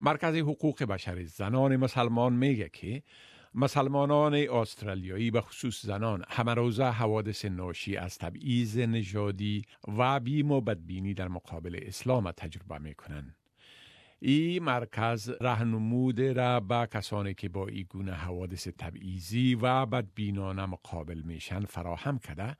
مرکز حقوق بشر زنان مسلمان میگه که مسلمانان استرالیایی به خصوص زنان همه روزه حوادث ناشی از تبعیض نژادی و بیم و بدبینی در مقابل اسلام تجربه میکنن. این مرکز راهنمود را به کسانی که با این گونه حوادث تبعیضی و بدبینانه مقابل میشن فراهم کرده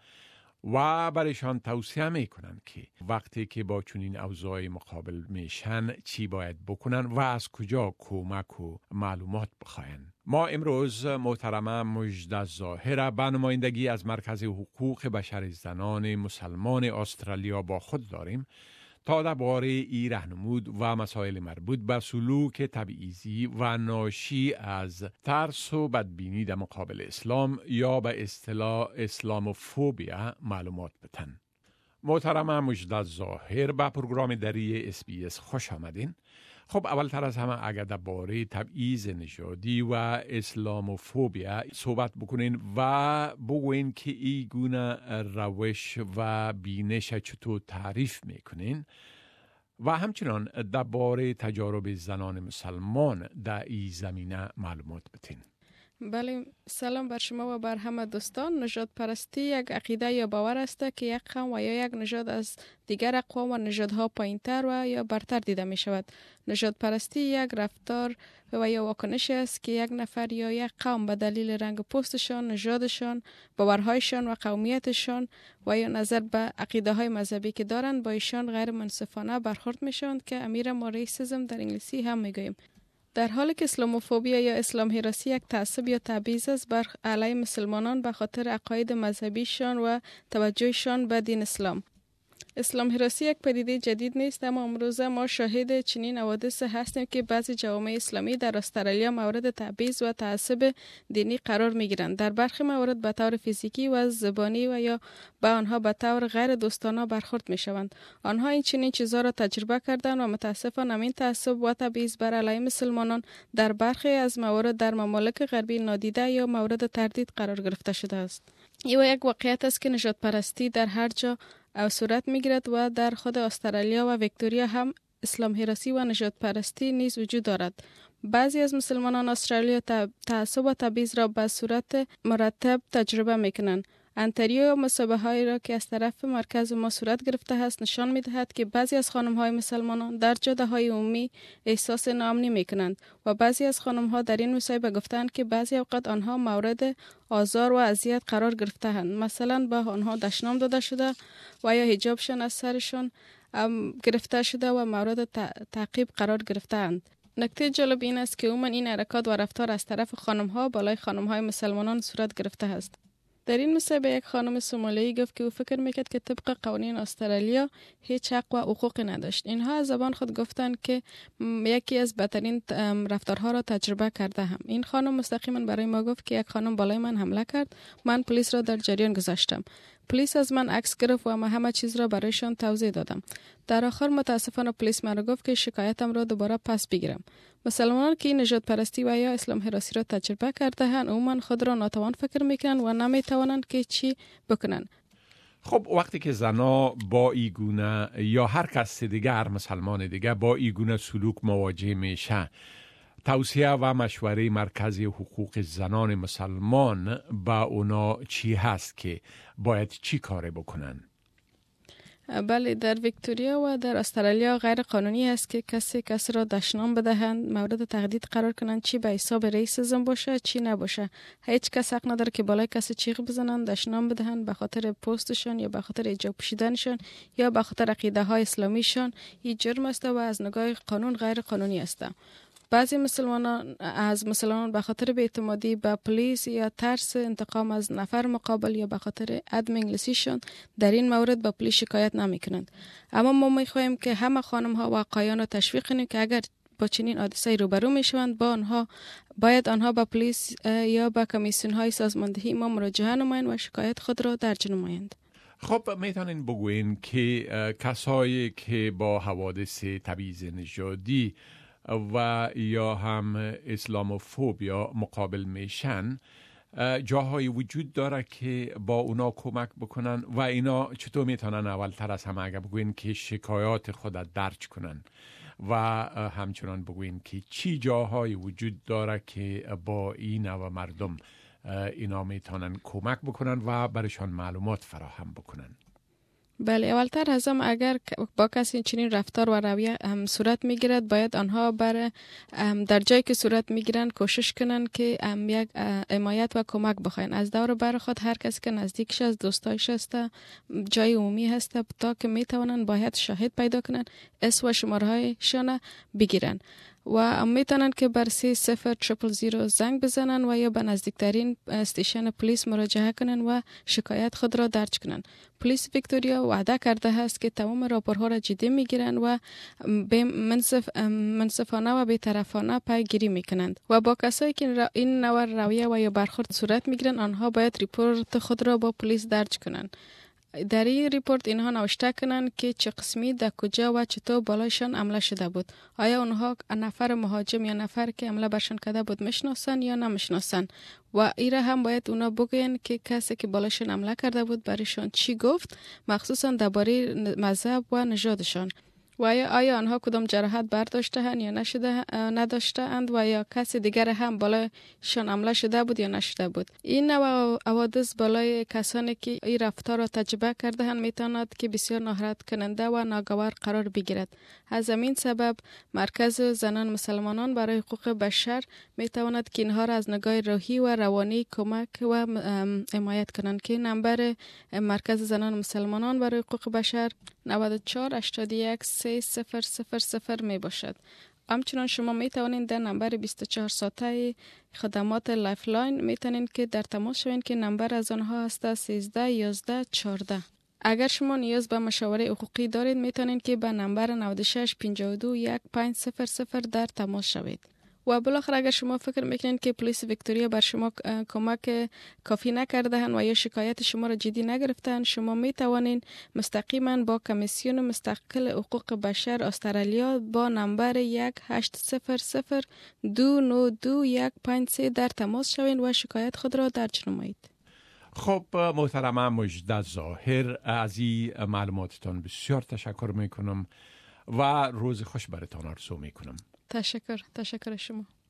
و برایشان توصیه میکنن که وقتی که با چنین اوضاع مقابل میشن چی باید بکنن و از کجا کمک و معلومات بخواین. ما امروز محترمه مجده ظاهر به نمایندگی از مرکز حقوق بشر زنان مسلمان استرالیا با خود داریم تا درباره این راهنمود و مسائل مربوط به سلوک تبعیضی و ناشی از ترس و بدبینی در مقابل اسلام یا به اصطلاح اسلاموفوبیا معلومات بدن. محترمه مجده ظاهر به پروگرام دری SBS خوش آمدین. خب اولتر از همه اگر درباره تبعیض نژادی و اسلاموفوبیا صحبت بکنین و بگوین که این گونه روش و بینش چطور تعریف میکنین و همچنان درباره تجارب زنان مسلمان در این زمینه معلومات بدین. بله، سلام بر شما و بر همه دوستان. نژاد پرستی یک عقیده یا باور است که یک قوم و یا یک نژاد از دیگر اقوام و نژادها پایینتر و یا برتر دیده می شود. نژاد پرستی یک رفتار و یا واکنشی است که یک نفر یا یک قوم به دلیل رنگ پوستشان، نژادشان، باورهایشان و قومیتشان و یا نظر به عقیده های مذهبی که دارند با ایشان غیر منصفانه برخورد می شوند که امیر ما ریسیسم در انگلیسی هم می گوییم. در حالی که اسلاموفوبیا یا اسلام هراسی یک تعصب یا تبعیض است بر علیه مسلمانان به خاطر عقاید مذهبیشان و توجهشان به دین اسلام. اسلام هراسی یک پدیده جدید نیست، اما امروزه ما شاهد چنین حوادث هستیم که بعضی جوامع اسلامی در استرالیا مورد تبعیض و تعصب دینی قرار می‌گیرند. در برخی موارد به طور فیزیکی و زبانی و یا به آنها به طور غیر دوستانه برخورد می‌شوند. آنها این چنین چیزها را تجربه کردند و متاسفانه این تعصب و تبعیض بر علیه مسلمانان در برخی از موارد در ممالک غربی نادیده یا مورد تردید قرار گرفته شده است. این یک واقعیت است که نژاد پرستی در هر جا او صورت میگیرد و در خود استرالیا و ویکتوریا هم اسلام هراسی و نژاد پرستی نیز وجود دارد. بعضی از مسلمانان استرالیا تعصب و تبعیض را به صورت مرتب تجربه میکنند. انتریو مسابقه‌هایی را که از طرف مرکز ما صورت گرفته است نشان می‌دهد که بعضی از خانم‌های مسلمانان در جاده‌های عمومی احساس ناامنی می‌کنند و بعضی از خانم‌ها در این مصاحبه گفتند که بعضی اوقات آنها مورد آزار و اذیت قرار گرفته‌اند. مثلا به آنها دشنام داده شده و یا حجابشان از سرشان گرفته شده و مورد تعقیب قرار گرفته‌اند. نکته جالب این است که عموما این حرکات و رفتار از طرف خانم‌ها بالای خانم‌های مسلمانان صورت گرفته است. در این مصاحبه یک خانم سومالیایی گفت که او فکر میکرد که طبق قوانین استرالیا هیچ حق و حقوقی نداشت. اینها از زبان خود گفتند که یکی از بدترین رفتارها را تجربه کرده هم. این خانم مستقیما برای ما گفت که یک خانم بالای من حمله کرد، من پلیس را در جریان گذاشتم. پلیس از من عکس گرفت و من همه چیز را برایشان توضیح دادم. در آخر متاسفانه پلیس مرا گفت که شکایتم را دوباره پس بگیرم. مسلمانان که این نژاد پرستی و یا اسلام هراسی را تجربه کرده اند عموما خود را ناتوان فکر میکنند و نمیتوانند که چی بکنند. خب وقتی که زنا با این گونه یا هر کس دیگر مسلمان دیگر با این گونه سلوک مواجه میشه، توصیه و مشوره مرکز حقوق زنان مسلمان با اونا چی هست که باید چی کار بکنن؟ بله، در ویکتوریا و در استرالیا غیر قانونی است که کسی را دشنام بدهند، مورد تهدید قرار کنند، چی به حساب ریسیسم باشه چی نباشه. هیچ کس حق نداره که بالای کسی چیغ بزنند، دشنام بدهند به خاطر پوستشان یا به خاطر حجاب پوشیدنشان یا به خاطر عقیده های اسلامیشان. این جرم است و از نگاه قانون غیر قانونی است. بعضی مسلمانان به خاطر بی‌اعتمادی به پلیس یا ترس انتقام از نفر مقابل یا به خاطر عدم انگلیسیشان در این مورد به پلیس شکایت نمی‌کنند. اما ما می‌خواهیم که همه خانم‌ها و آقایان را تشویق کنیم که اگر با چنین حادثه‌ای روبرو می‌شوند باید آنها به پلیس یا به کمیسیون‌های سازماندهی ما مراجعه نمایند و شکایت خود را درج نمایند. خب میتونین بگوین که کسایی که با حوادث تبعیض نژادی و یا هم اسلاموفوبیا مقابل میشن جاهایی وجود داره که با اونا کمک بکنن و اینا چطور میتونن اولتر از همه اگر بگوین که شکایات خود درج کنن و همچنان بگوین که چی جاهای وجود داره که با این و مردم اینا میتونن کمک بکنن و برشان معلومات فراهم بکنن. بله، اولتر از اگر با کسی چنین رفتار و رویه صورت میگیرد، باید آنها در جایی که صورت میگیرن کوشش کنن که یک حمایت و کمک بخواین از دور بر خود. هر کسی که نزدیکش است، دوستایش است، جای عمومی هست، تا که میتونن باید شاهد پیدا کنن، اسم و شماره هایشان بگیرن و میتونن که بر 300000 زنگ بزنن و یا به نزدیکترین استیشن پلیس مراجعه کنن و شکایت خود را درج کنن. پلیس ویکتوریا وعده کرده است که تمام راپورها را جدی میگیرن و منصفانه و بی‌طرفانه پیگیری میکنند و با کسایی که این نوع رویه و یا برخورد صورت میگیرن، آنها باید ریپورت خود را با پلیس درج کنند. در این ریپورت اینها نوشته کنند که چه قسمی در کجا و چطور بالایشان حمله شده بود. آیا اونها نفر مهاجم یا نفر که حمله برشان کرده بود میشناسن یا نمیشناسن، و ایره هم باید اونا بگن که کسی که بالایشان حمله کرده بود برایشان چی گفت، مخصوصا درباره مذهب و نژادشان، و آیا آنها کدام جراحت برداشته هن یا نداشته اند، و یا کسی دیگر هم بالایشان حمله شده بود یا نشده بود. این نوع حوادث بالای کسانی که این رفتار را تجربه کرده هن میتواند که بسیار ناراحت کننده و ناگوار قرار بگیرد. از همین سبب مرکز زنان مسلمانان برای حقوق بشر میتواند که اینها را از نگاه روحی و روانی کمک و حمایت کنند که نمبر مرکز زنان مسلمانان برای حقوق بشر 94813000 می باشد. همچنان شما می توانید در نمبر 24 ساعته خدمات لایف لاین می توانید که در تماس شوید که نمبر از آنها است 131114. اگر شما نیاز به مشاوره حقوقی دارید، می توانید که به نمبر 96521500 در تماس شوید. و بالاخره اگر شما فکر میکنید که پلیس ویکتوریا بر شما کمک کافی نکرده هن و یا شکایت شما را جدی نگرفتن، شما می توانید مستقیما با کمیسیون مستقل حقوق بشر استرالیا با نمبر 1800292153 در تماس شوید و شکایت خود را درج نمایید. خب محترمه مجده ظاهر، از این معلوماتتان بسیار تشکر میکنم و روز خوش براتان آرزو میکنم. تشکر شما.